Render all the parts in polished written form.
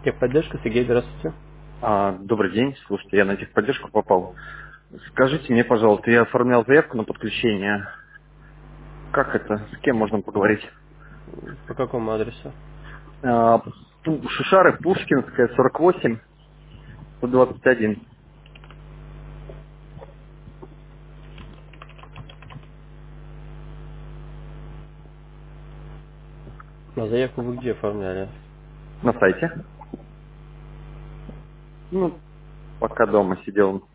Техподдержка, Сергей, здравствуйте. Добрый день. Слушайте, я на техподдержку попал. Скажите мне, пожалуйста, я оформлял заявку на подключение. Как это? С кем можно поговорить? По какому адресу? А, Шишары, Пушкинская, 48, 121. На заявку вы где оформляли? На сайте. Ну, пока дома сидел.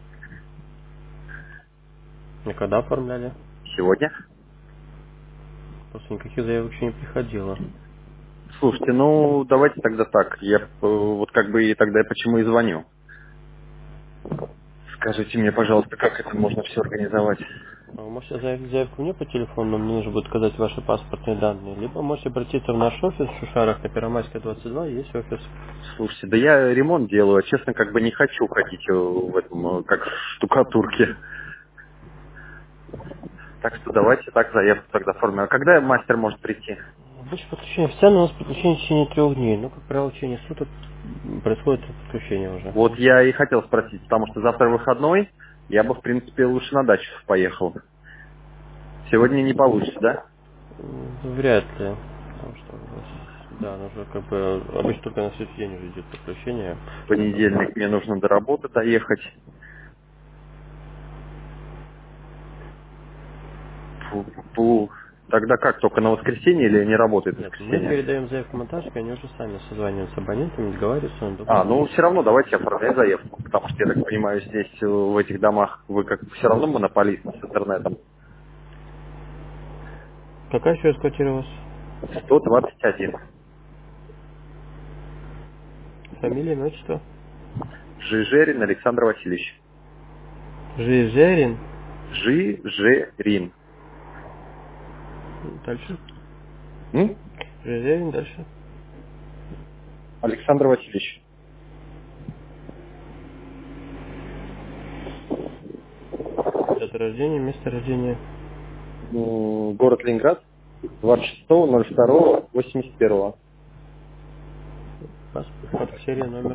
И когда оформляли? Сегодня. Просто никаких заявок еще не приходило. Слушайте, ну, давайте тогда так. Я вот как бы и тогда почему и звоню. Скажите мне, пожалуйста, как это можно все организовать? Вы можете заявить заявку мне по телефону, но мне нужно будет указать ваши паспортные данные. Либо можете обратиться в наш офис в Шушарах на Первомайская, 22, есть офис. Слушайте, да я ремонт делаю, а честно, как бы не хочу ходить в этом, как в штукатурке. Так что давайте так заявку тогда оформим. А когда мастер может прийти? Обычно подключение официально у нас подключение в течение 3 дней, но, как правило, в течение суток происходит подключение уже. Вот я и хотел спросить, потому что завтра выходной, я бы, в принципе, лучше на дачу поехал. Сегодня не получится, да? Вряд ли. Потому что у нас, да, нужно как бы обычно только на следующий день уже идет подключение. В понедельник мне нужно до работы доехать. Фу. Тогда как, только на воскресенье или не работает в Нет, мы воскресенье? передаем заявку монтажнику, они уже сами созваниваются с абонентами, договариваются на удобное Ну время. все равно давайте оформлять заявку, потому что, я так понимаю, здесь, в этих домах, вы как все равно монополист с интернетом. Какая еще раз квартира у вас? 121. Фамилия, имя, отчество? Жижерин Александр Васильевич. Жижерин. Жижерин. Дальше. М? Жижерин, дальше. Александр Васильевич. Дата рождения, место рождения. Город Ленинград. 26.02.81. Паспорт, фото, серия, номер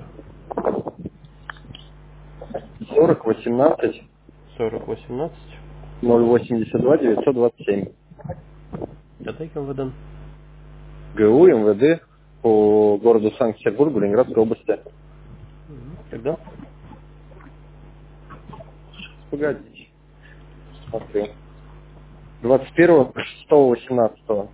40 18 4018. 082 927. Дата выдан. ГУ МВД по городу Санкт-Петербургу, Ленинградской области. Когда? Погодите. Смотрю. 21.06.18.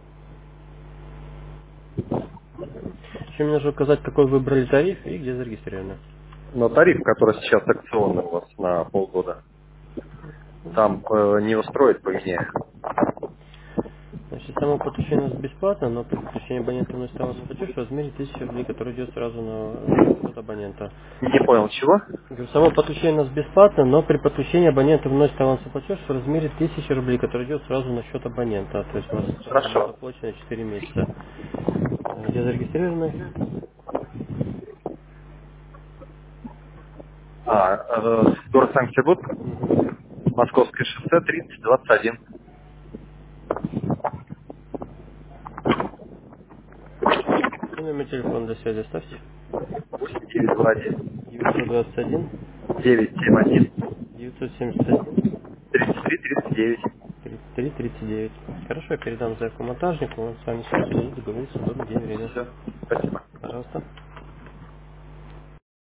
Еще мне нужно указать, какой выбрали тариф и где зарегистрированы. Но тариф, который сейчас акционный у вас на полгода, там не устроит по мне. Значит, само подключение у нас бесплатно, но при подключении абонента вносит авансовый платеж в размере 1000 рублей, который идет сразу на счет абонента. Не понял, чего? Говорю, само подключение у нас бесплатно, но при подключении абонента вносит авансовый платеж в размере 1000 рублей, который идет сразу на счет абонента. То есть у вас сразу будет Хорошо. оплачено 4 месяца. Где зарегистрированы? Город Санкт-Петербург, Угу. Московское шоссе, 3021. И номер телефона для связи оставьте. 8921 921 971 971 33 39. 33 39. Хорошо, я передам заявку монтажнику, он с вами свяжется и договорится в удобный день и время. Все. Спасибо. Пожалуйста.